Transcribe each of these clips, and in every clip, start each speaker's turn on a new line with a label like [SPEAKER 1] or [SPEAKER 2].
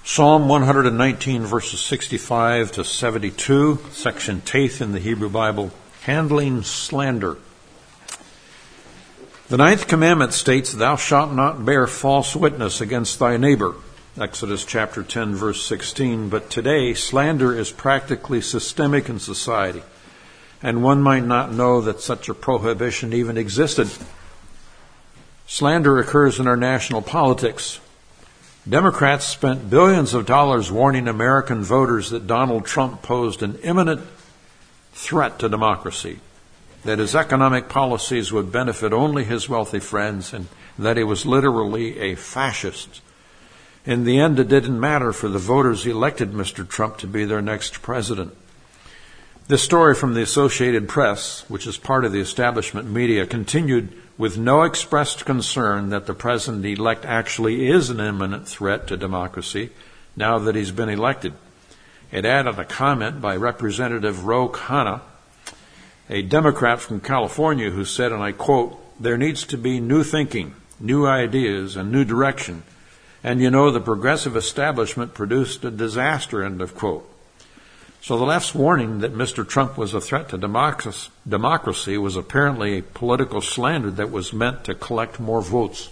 [SPEAKER 1] Psalm 119, verses 65 to 72, section Taith in the Hebrew Bible, handling slander. The ninth commandment states, "Thou shalt not bear false witness against thy neighbor," Exodus chapter 10, verse 16. But today, slander is practically systemic in society, and one might not know that such a prohibition even existed. Slander occurs in our national politics. Democrats spent billions of dollars warning American voters that Donald Trump posed an imminent threat to democracy, that his economic policies would benefit only his wealthy friends, and that he was literally a fascist. In the end, it didn't matter, for the voters elected Mr. Trump to be their next president. This story from the Associated Press, which is part of the establishment media, continued with no expressed concern that the president-elect actually is an imminent threat to democracy now that he's been elected. It added a comment by Representative Ro Khanna, a Democrat from California, who said, and I quote, "There needs to be new thinking, new ideas, and new direction. And you know, the progressive establishment produced a disaster," end of quote. So the left's warning that Mr. Trump was a threat to democracy was apparently a political slander that was meant to collect more votes.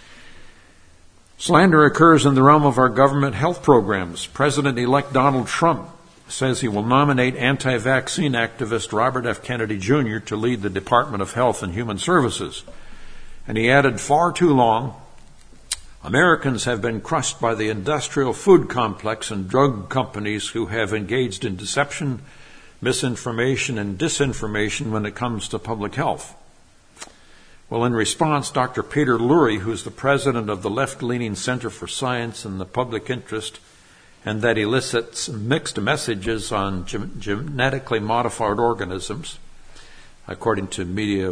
[SPEAKER 1] Slander occurs in the realm of our government health programs. President-elect Donald Trump says he will nominate anti-vaccine activist Robert F. Kennedy Jr. to lead the Department of Health and Human Services. And he added, "Far too long, Americans have been crushed by the industrial food complex and drug companies who have engaged in deception, misinformation, and disinformation when it comes to public health." Well, in response, Dr. Peter Lurie, who's the president of the left-leaning Center for Science and the Public Interest, and that elicits mixed messages on genetically modified organisms, according to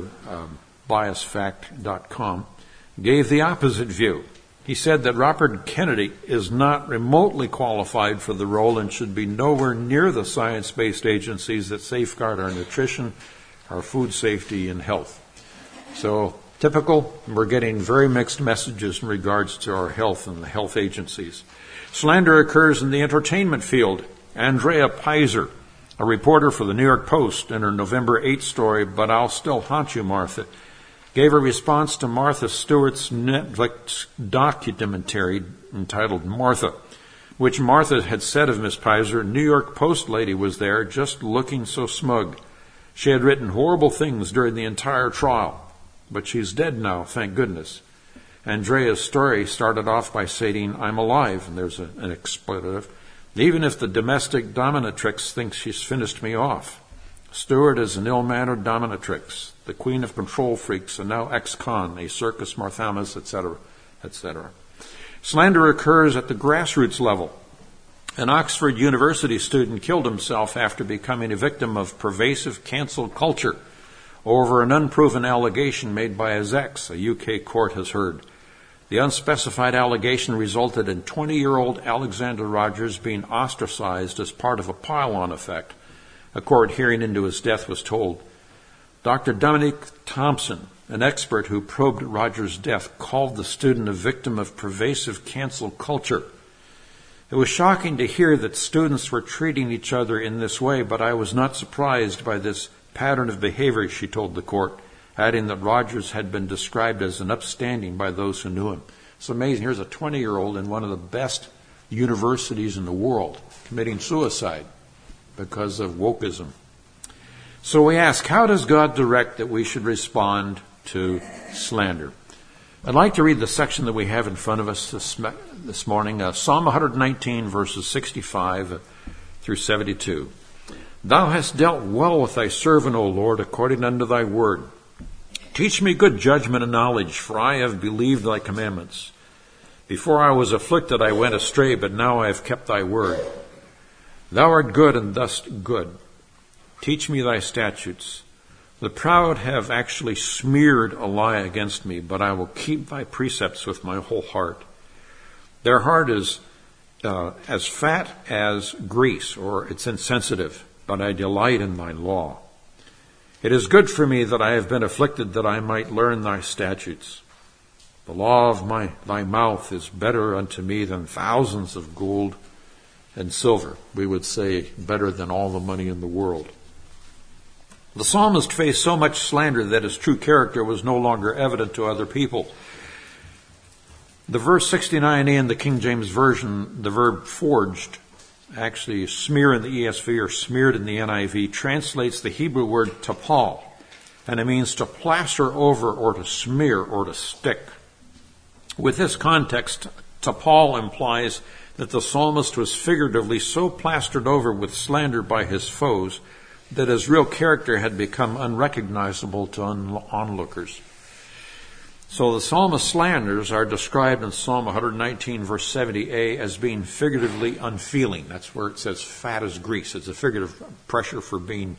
[SPEAKER 1] MediaBiasFact.com, gave the opposite view. He said that Robert Kennedy is not remotely qualified for the role and should be nowhere near the science-based agencies that safeguard our nutrition, our food safety, and health. So, typical, we're getting very mixed messages in regards to our health and the health agencies. Slander occurs in the entertainment field. Andrea Peyser, a reporter for the New York Post, in her November 8 story, "But I'll Still Haunt You, Martha," gave a response to Martha Stewart's Netflix documentary entitled Martha, which Martha had said of Miss Peyser, "New York Post lady was there just looking so smug. She had written horrible things during the entire trial, but she's dead now, thank goodness." Andrea's story started off by saying, "I'm alive," and there's an expletive, "even if the domestic dominatrix thinks she's finished me off. Stewart is an ill-mannered dominatrix, the queen of control freaks, and now ex-con, a circus Marthamas, etc., etc." Slander occurs at the grassroots level. An Oxford University student killed himself after becoming a victim of pervasive cancel culture over an unproven allegation made by his ex, a UK court has heard. The unspecified allegation resulted in 20-year-old Alexander Rogers being ostracized as part of a pile-on effect. A court hearing into his death was told. Dr. Dominic Thompson, an expert who probed Rogers' death, called the student a victim of pervasive cancel culture. It was shocking to hear that students were treating each other in this way, but I was not surprised by this pattern of behavior, she told the court, adding that Rogers had been described as an upstanding by those who knew him. It's amazing. Here's a 20-year-old in one of the best universities in the world committing suicide because of wokeism. So we ask, how does God direct that we should respond to slander? I'd like to read the section that we have in front of us this morning, Psalm 119, verses 65 through 72. "Thou hast dealt well with thy servant, O Lord, according unto thy word. Teach me good judgment and knowledge, for I have believed thy commandments. Before I was afflicted I went astray, but now I have kept thy word. Thou art good and dost good. Teach me thy statutes. The proud have actually smeared a lie against me, but I will keep thy precepts with my whole heart. Their heart is as fat as grease, or it's insensitive, but I delight in thy law. It is good for me that I have been afflicted, that I might learn thy statutes. The law of thy mouth is better unto me than thousands of gold and silver. We would say better than all the money in the world. The psalmist faced so much slander that his true character was no longer evident to other people. The verse 69a in the King James Version, the verb forged, actually smear in the ESV or smeared in the NIV, translates the Hebrew word tapal, and it means to plaster over or to smear or to stick. With this context, tapal implies that the psalmist was figuratively so plastered over with slander by his foes that his real character had become unrecognizable to onlookers. So the psalmist's slanders are described in Psalm 119, verse 70a, as being figuratively unfeeling. That's where it says fat as grease. It's a figurative pressure for being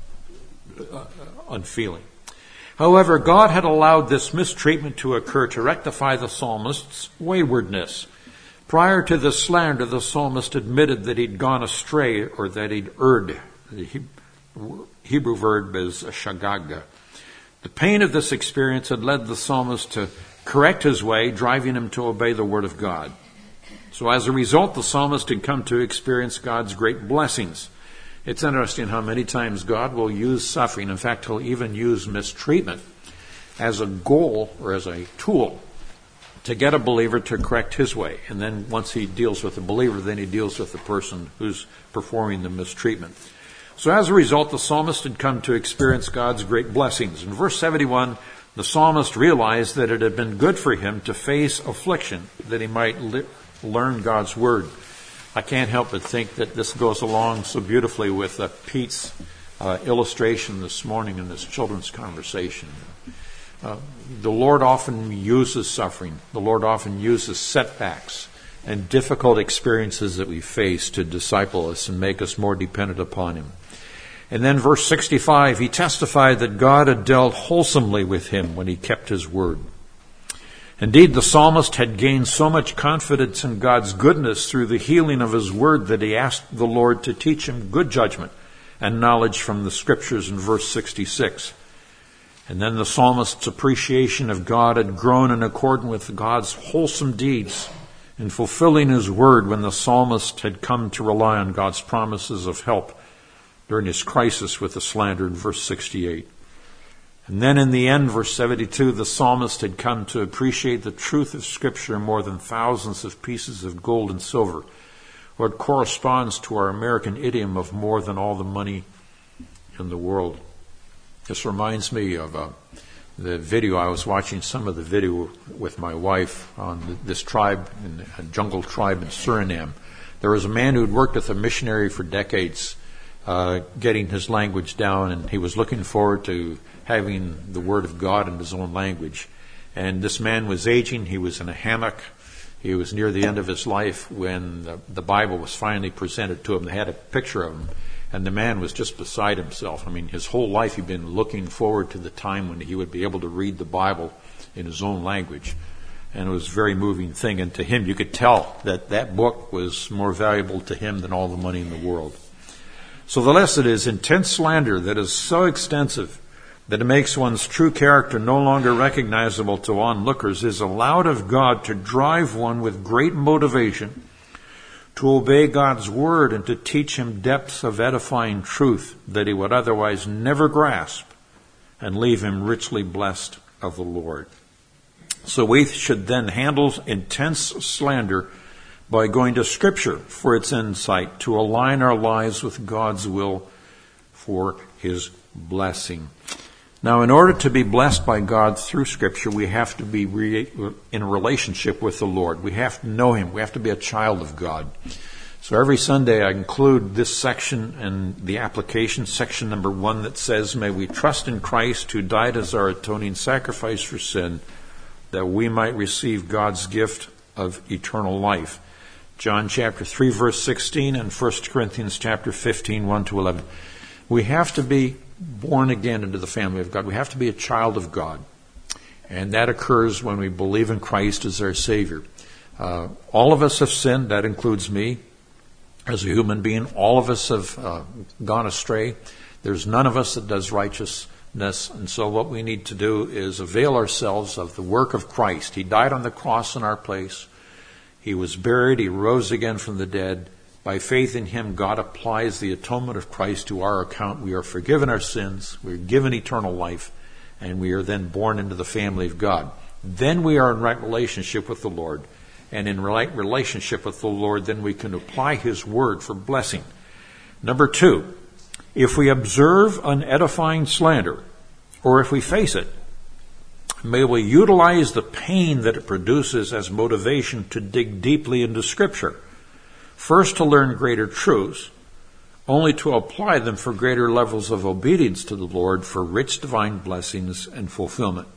[SPEAKER 1] unfeeling. However, God had allowed this mistreatment to occur to rectify the psalmist's waywardness. Prior to the slander, the psalmist admitted that he'd gone astray or that he'd erred. The Hebrew verb is shagaga. The pain of this experience had led the psalmist to correct his way, driving him to obey the word of God. So as a result, the psalmist had come to experience God's great blessings. It's interesting how many times God will use suffering. In fact, he'll even use mistreatment as a goal or as a tool to get a believer to correct his way. And then once he deals with the believer, then he deals with the person who's performing the mistreatment. So as a result, the psalmist had come to experience God's great blessings. In verse 71, the psalmist realized that it had been good for him to face affliction, that he might learn God's word. I can't help but think that this goes along so beautifully with Pete's illustration this morning in this children's conversation. The Lord often uses suffering. The Lord often uses setbacks and difficult experiences that we face to disciple us and make us more dependent upon Him. And then verse 65, he testified that God had dealt wholesomely with him when he kept his word. Indeed, the psalmist had gained so much confidence in God's goodness through the healing of his word that he asked the Lord to teach him good judgment and knowledge from the scriptures in verse 66. And then the psalmist's appreciation of God had grown in accordance with God's wholesome deeds in fulfilling his word when the psalmist had come to rely on God's promises of help during his crisis with the slander in verse 68. And then in the end, verse 72, the psalmist had come to appreciate the truth of Scripture more than thousands of pieces of gold and silver, or it corresponds to our American idiom of more than all the money in the world. This reminds me of the video. I was watching some of the video with my wife on this tribe, a jungle tribe in Suriname. There was a man who had worked with a missionary for decades, getting his language down, and he was looking forward to having the Word of God in his own language. And this man was aging. He was in a hammock. He was near the end of his life when the Bible was finally presented to him. They had a picture of him, and the man was just beside himself. I mean, his whole life he'd been looking forward to the time when he would be able to read the Bible in his own language. And it was a very moving thing. And to him, you could tell that that book was more valuable to him than all the money in the world. So the lesson is intense slander that is so extensive that it makes one's true character no longer recognizable to onlookers is allowed of God to drive one with great motivation to obey God's word and to teach him depths of edifying truth that he would otherwise never grasp, and leave him richly blessed of the Lord. So we should then handle intense slander by going to Scripture for its insight to align our lives with God's will for His blessing. Now, in order to be blessed by God through Scripture, we have to be in a relationship with the Lord. We have to know Him. We have to be a child of God. So every Sunday I include this section in the application, section number 1, that says, "May we trust in Christ who died as our atoning sacrifice for sin, that we might receive God's gift of eternal life." John chapter 3, verse 16, and 1 Corinthians chapter 15, 1 to 11. We have to be born again into the family of God. We have to be a child of God. And that occurs when we believe in Christ as our Savior. All of us have sinned. That includes me as a human being. All of us have gone astray. There's none of us that does righteous. And so what we need to do is avail ourselves of the work of Christ. He died on the cross in our place. He was buried. He rose again from the dead. By faith in him, God applies the atonement of Christ to our account. We are forgiven our sins. We are given eternal life. And we are then born into the family of God. Then we are in right relationship with the Lord. And in right relationship with the Lord, then we can apply his word for blessing. Number 2, if we observe unedifying slander, or if we face it, may we utilize the pain that it produces as motivation to dig deeply into Scripture. First, to learn greater truths, only to apply them for greater levels of obedience to the Lord for rich divine blessings and fulfillment.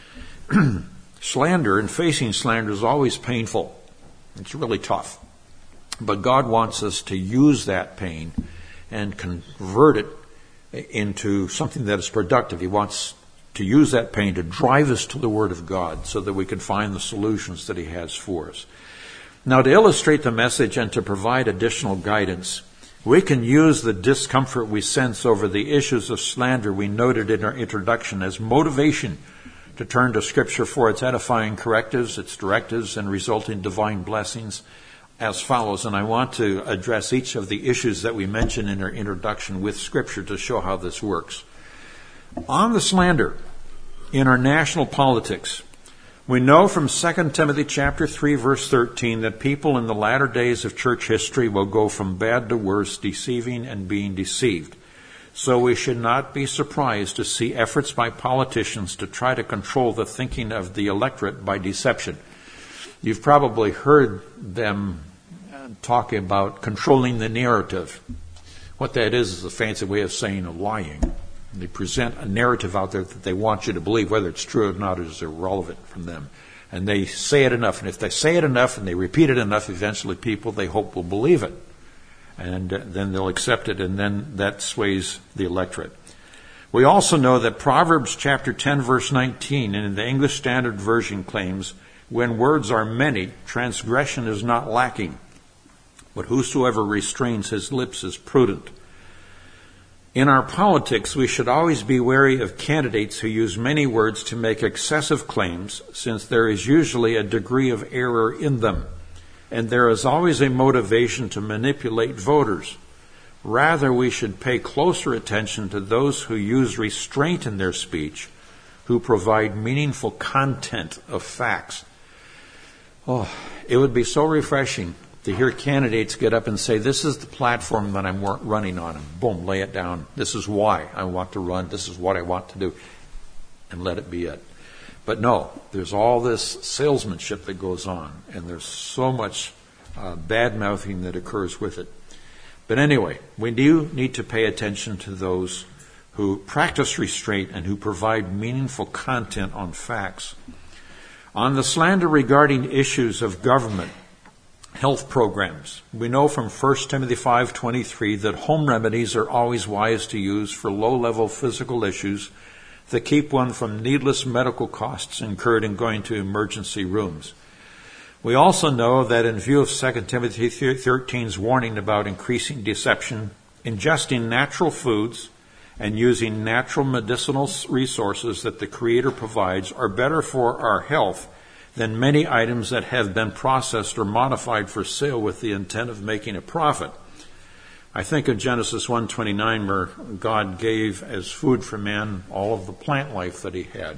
[SPEAKER 1] Slander and facing slander is always painful. It's really tough. But God wants us to use that pain and convert it into something that is productive. He wants to use that pain to drive us to the Word of God so that we can find the solutions that he has for us. Now, to illustrate the message and to provide additional guidance, we can use the discomfort we sense over the issues of slander we noted in our introduction as motivation to turn to Scripture for its edifying correctives, its directives, and resulting divine blessings as follows. And I want to address each of the issues that we mentioned in our introduction with Scripture to show how this works. On the slander in our national politics, we know from 2 Timothy chapter 3, verse 13, that people in the latter days of church history will go from bad to worse, deceiving and being deceived. So we should not be surprised to see efforts by politicians to try to control the thinking of the electorate by deception. You've probably heard them talking about controlling the narrative. What that is a fancy way of saying lying. They present a narrative out there that they want you to believe. Whether it's true or not is irrelevant from them. And they say it enough. And if they say it enough and they repeat it enough, eventually people, they hope, will believe it. And then they'll accept it, and then that sways the electorate. We also know that Proverbs chapter 10, verse 19, and in the English Standard Version claims, when words are many, transgression is not lacking. But whosoever restrains his lips is prudent. In our politics, we should always be wary of candidates who use many words to make excessive claims, since there is usually a degree of error in them, and there is always a motivation to manipulate voters. Rather, we should pay closer attention to those who use restraint in their speech, who provide meaningful content of facts. Oh, it would be so refreshing to hear candidates get up and say, this is the platform that I'm running on, and boom, lay it down. This is why I want to run. This is what I want to do. And let it be it. But no, there's all this salesmanship that goes on, and there's so much bad-mouthing that occurs with it. But anyway, we do need to pay attention to those who practice restraint and who provide meaningful content on facts. On the slander regarding issues of government, health programs, we know from 1 Timothy 5:23 that home remedies are always wise to use for low-level physical issues that keep one from needless medical costs incurred in going to emergency rooms. We also know that in view of 2 Timothy 13's warning about increasing deception, ingesting natural foods and using natural medicinal resources that the Creator provides are better for our health than many items that have been processed or modified for sale with the intent of making a profit. I think of Genesis 1:29, where God gave as food for man all of the plant life that he had.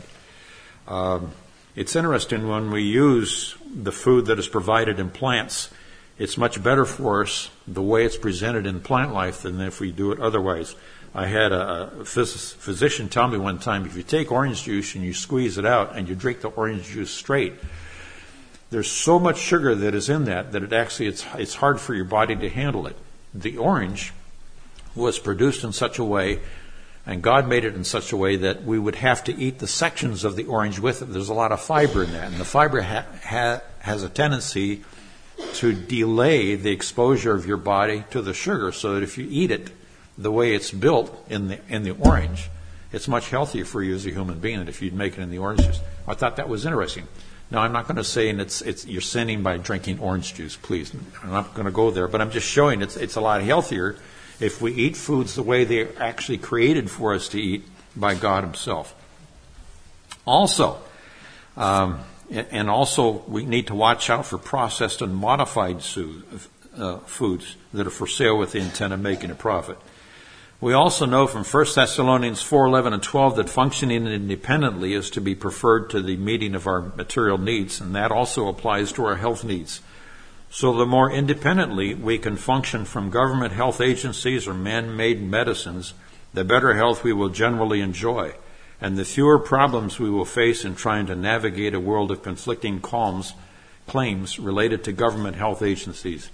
[SPEAKER 1] It's interesting when we use the food that is provided in plants, it's much better for us the way it's presented in plant life than if we do it otherwise. I had a physician tell me one time, if you take orange juice and you squeeze it out and you drink the orange juice straight, there's so much sugar that is in that it actually it's hard for your body to handle it. The orange was produced in such a way, and God made it in such a way that we would have to eat the sections of the orange with it. There's a lot of fiber in that, and the fiber has a tendency to delay the exposure of your body to the sugar, so that if you eat it the way it's built in the orange, it's much healthier for you as a human being than if you'd make it in the orange juice. I thought that was interesting. Now, I'm not going to say you're sinning by drinking orange juice, please. I'm not going to go there, but I'm just showing it's a lot healthier if we eat foods the way they're actually created for us to eat, by God himself. Also, we need to watch out for processed and modified foods that are for sale with the intent of making a profit. We also know from 1 Thessalonians 4:11 and 12 that functioning independently is to be preferred to the meeting of our material needs, and that also applies to our health needs. So the more independently we can function from government health agencies or man-made medicines, the better health we will generally enjoy, and the fewer problems we will face in trying to navigate a world of conflicting claims related to government health agencies.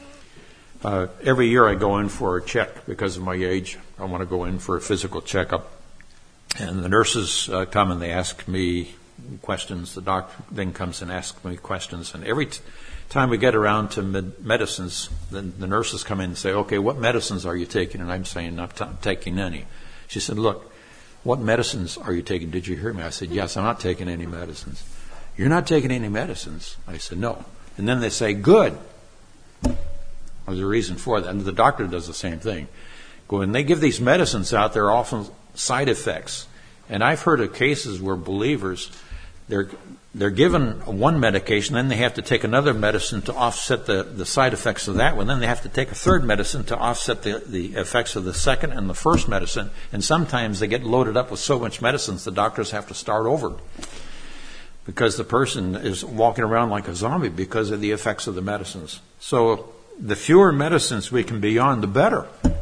[SPEAKER 1] Every year I go in for a check because of my age. I want to go in for a physical checkup. And the nurses come and they ask me questions. The doctor then comes and asks me questions. And every time we get around to medicines, then the nurses come in and say, okay, what medicines are you taking? And I'm saying, I'm not taking any. She said, look, what medicines are you taking? Did you hear me? I said, yes, I'm not taking any medicines. You're not taking any medicines? I said, no. And then they say, good. There's a reason for that. And the doctor does the same thing. When they give these medicines out, there are often side effects. And I've heard of cases where believers, they're given one medication, then they have to take another medicine to offset the side effects of that one. Then they have to take a third medicine to offset the effects of the second and the first medicine. And sometimes they get loaded up with so much medicines, the doctors have to start over, because the person is walking around like a zombie because of the effects of the medicines. So the fewer medicines we can be on, the better.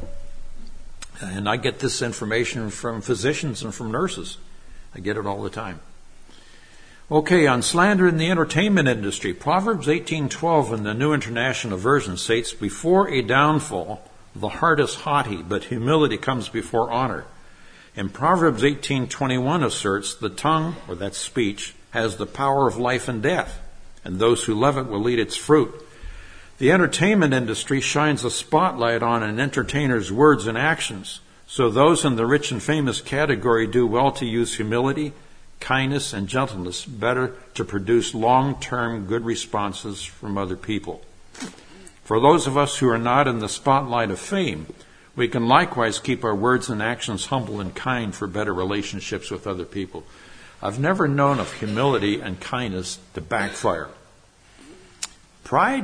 [SPEAKER 1] And I get this information from physicians and from nurses. I get it all the time. Okay, on slander in the entertainment industry, Proverbs 18:12 in the New International Version states, before a downfall, the heart is haughty, but humility comes before honor. And Proverbs 18:21 asserts, the tongue, or that speech, has the power of life and death, and those who love it will eat its fruit. The entertainment industry shines a spotlight on an entertainer's words and actions. So those in the rich and famous category do well to use humility, kindness, and gentleness better to produce long-term good responses from other people. For those of us who are not in the spotlight of fame, we can likewise keep our words and actions humble and kind for better relationships with other people. I've never known of humility and kindness to backfire. Pride,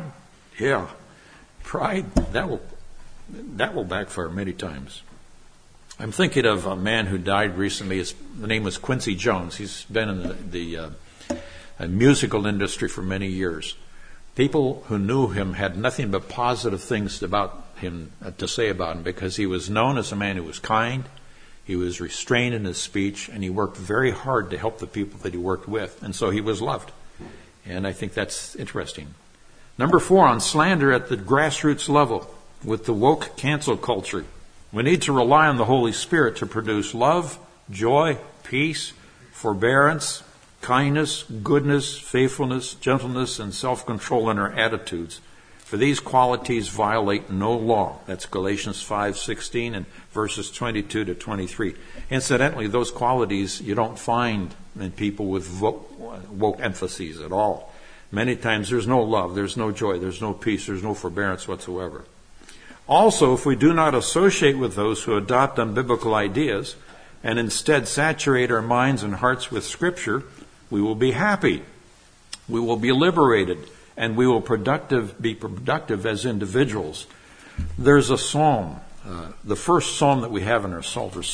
[SPEAKER 1] that will backfire many times. I'm thinking of a man who died recently. The name was Quincy Jones. He's been in the musical industry for many years. People who knew him had nothing but positive things about him to say about him, because he was known as a man who was kind, he was restrained in his speech, and he worked very hard to help the people that he worked with, and so he was loved. And I think that's interesting. Number 4, on slander at the grassroots level with the woke cancel culture. We need to rely on the Holy Spirit to produce love, joy, peace, forbearance, kindness, goodness, faithfulness, gentleness, and self-control in our attitudes. For these qualities violate no law. That's Galatians 5:16 and verses 22 to 23. Incidentally, those qualities you don't find in people with woke emphases at all. Many times there's no love, there's no joy, there's no peace, there's no forbearance whatsoever. Also, if we do not associate with those who adopt unbiblical ideas and instead saturate our minds and hearts with Scripture, we will be happy, we will be liberated, and we will be productive as individuals. There's a psalm, the first psalm that we have in our Psalter,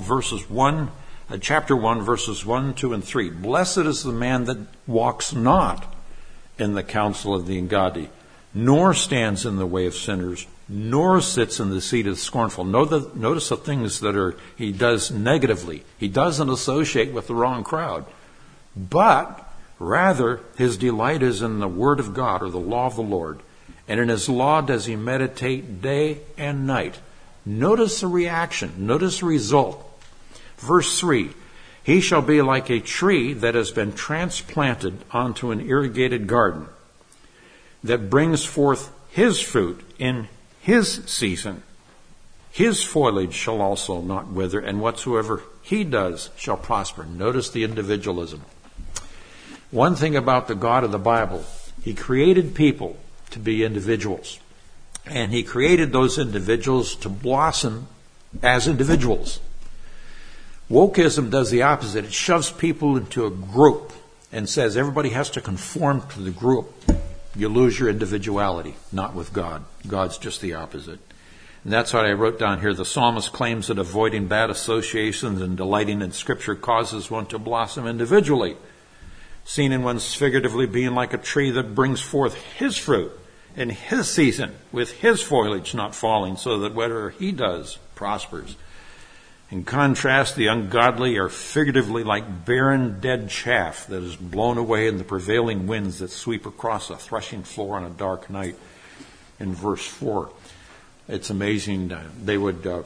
[SPEAKER 1] chapter 1, verses 1, 2, and 3. Blessed is the man that walks not in the counsel of the ungodly, nor stands in the way of sinners, nor sits in the seat of the scornful. Notice the things that he does negatively. He doesn't associate with the wrong crowd, but rather his delight is in the word of God, or the law of the Lord, and in his law does he meditate day and night. Notice the reaction. Notice the result. Verse 3, he shall be like a tree that has been transplanted onto an irrigated garden, that brings forth his fruit in his season. His foliage shall also not wither, and whatsoever he does shall prosper. Notice the individualism. One thing about the God of the Bible, he created people to be individuals. And he created those individuals to blossom as individuals. Wokeism does the opposite. It shoves people into a group and says everybody has to conform to the group. You lose your individuality, not with God. God's just the opposite. And that's what I wrote down here. The psalmist claims that avoiding bad associations and delighting in Scripture causes one to blossom individually, seen in one's figuratively being like a tree that brings forth his fruit in his season, with his foliage not falling, so that whatever he does prospers. In contrast, the ungodly are figuratively like barren, dead chaff that is blown away in the prevailing winds that sweep across a threshing floor on a dark night. In verse 4, it's amazing. They would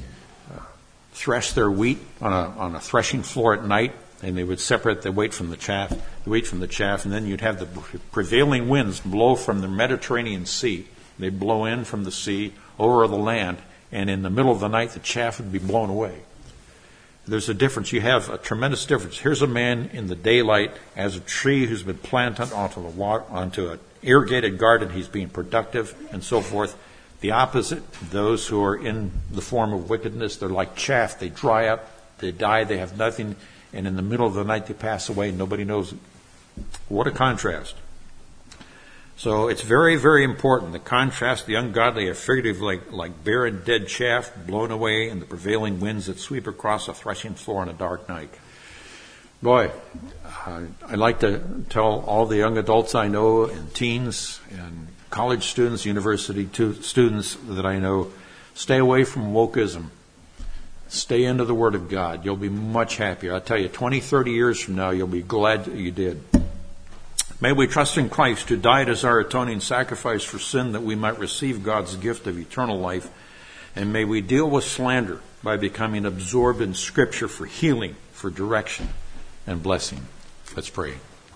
[SPEAKER 1] thresh their wheat on a threshing floor at night, and they would separate the wheat from the chaff, and then you'd have the prevailing winds blow from the Mediterranean Sea. They'd blow in from the sea over the land, and in the middle of the night, the chaff would be blown away. There's a difference. You have a tremendous difference. Here's a man in the daylight as a tree who's been planted onto an irrigated garden. He's being productive and so forth. The opposite, those who are in the form of wickedness, they're like chaff. They dry up, they die, they have nothing, and in the middle of the night they pass away. Nobody knows it. What a contrast. So it's very, very important. The contrast, the ungodly are figuratively like barren, dead chaff blown away in the prevailing winds that sweep across a threshing floor on a dark night. Boy, I like to tell all the young adults I know and teens and college students, university students that I know, stay away from wokeism. Stay into the Word of God. You'll be much happier. I tell you, 20, 30 years from now, you'll be glad that you did. May we trust in Christ, who died as our atoning sacrifice for sin, that we might receive God's gift of eternal life. And may we deal with slander by becoming absorbed in Scripture for healing, for direction, and blessing. Let's pray.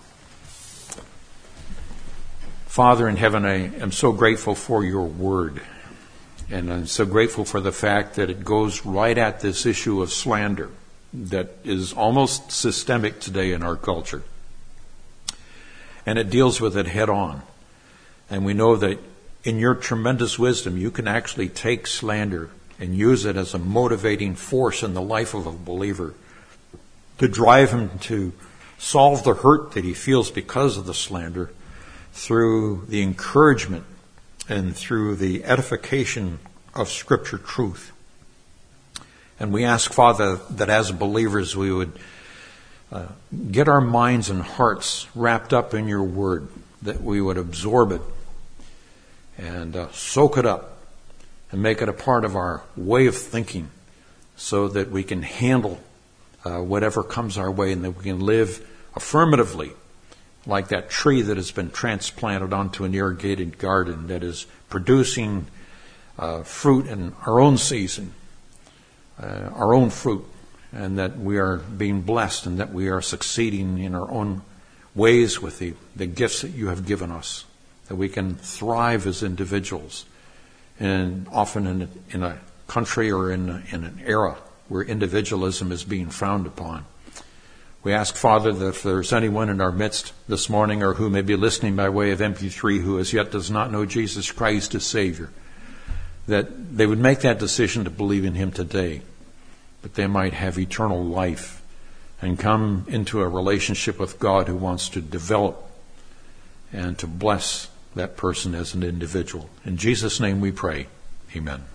[SPEAKER 1] Father in heaven, I am so grateful for your word. And I'm so grateful for the fact that it goes right at this issue of slander that is almost systemic today in our culture. And it deals with it head on. And we know that in your tremendous wisdom, you can actually take slander and use it as a motivating force in the life of a believer to drive him to solve the hurt that he feels because of the slander through the encouragement and through the edification of Scripture truth. And we ask, Father, that as believers we would get our minds and hearts wrapped up in your word, that we would absorb it and soak it up and make it a part of our way of thinking so that we can handle whatever comes our way and that we can live affirmatively like that tree that has been transplanted onto an irrigated garden that is producing fruit in our own season, our own fruit, and that we are being blessed and that we are succeeding in our own ways with the gifts that you have given us, that we can thrive as individuals, and often in a country or in an era where individualism is being frowned upon. We ask, Father, that if there's anyone in our midst this morning or who may be listening by way of MP3 who as yet does not know Jesus Christ as Savior, that they would make that decision to believe in Him today, that they might have eternal life and come into a relationship with God who wants to develop and to bless that person as an individual. In Jesus' name we pray. Amen.